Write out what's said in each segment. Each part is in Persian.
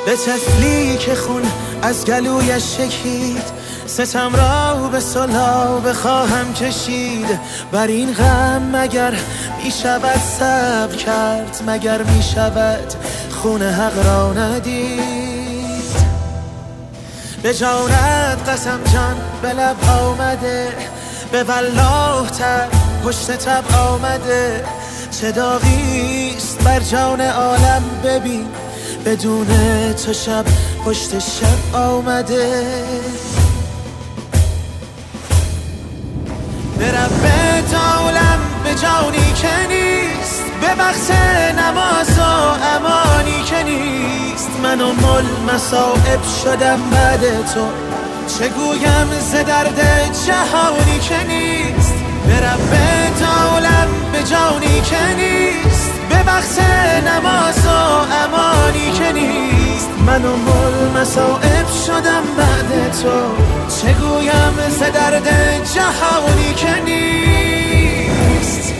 به طفلی که خون از گلویش شکید، ستم را به صلح بخواهم کشید. بر این غم مگر می شود صبر کرد؟ مگر می شود خون حق را ندید؟ به جانت قسم جان به لب آمده، به والله تب پشت تب آمده. چه داغیست بر جان عالم ببین، بدون تو شب پشت شب آمده. به رب عالم به جانی که نیست، به بخت نماز و امانی که نیست. من و مل مصائب شدم بعد تو، چه گویم ز درد جهانی که نیست. به رب عالم به جانی که نیست، به بخت نماز و امانی که نیست. من و مل مصائب شدم بعد تو، چه گویم ز درد جهانی که نیست.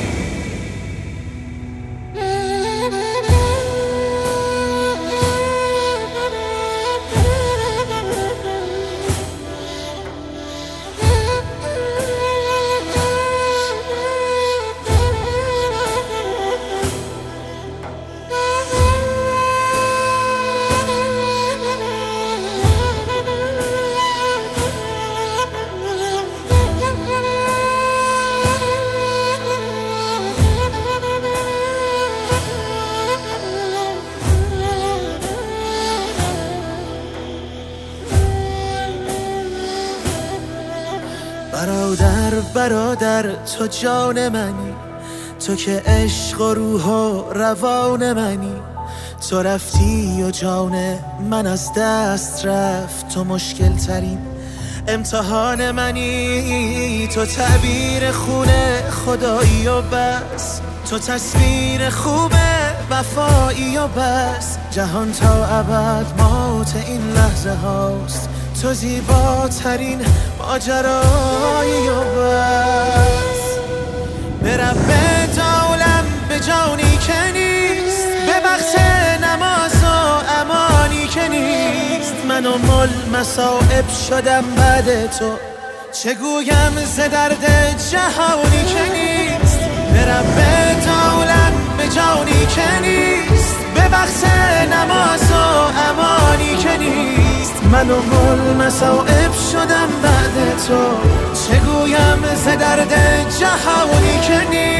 برادر تو جان منی، تو که عشق و روح و روان منی. تو رفتی و جان من از دست رفت، تو مشکل ترین امتحان منی. تو تعبیر خون خدایی و بس، تو تصویر خوب وفایی و بس. جهان تا ابد موت این لحظه هاست، تو زیباترین ماجرایی و بس. به رب عالم به جانی که نیست، به بخت نماز و امانی که نیست. من و مل مصائب شدم بعد تو، چه گویم ز درد جهانی که نیست. به رب عالم به جانی که نیست، به بخت نماز و امانی که نیست. من و مل مصائب شدم بعد تو، چه گویم ز درد جهانی که نیست.